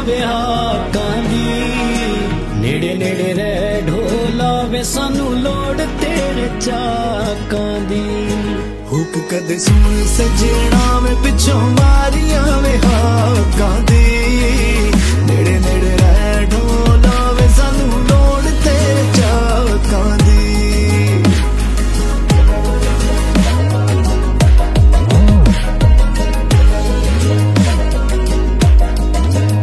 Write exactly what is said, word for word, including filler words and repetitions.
ਵੇ ਹਾਕਾਂ ਦੀ। नेड़े नेड़े रह ढोला वे सानू लोड़ तेरे चाकां दी। हुक कदे सुन सजना वे पिछों मारियां वे हाकां दी।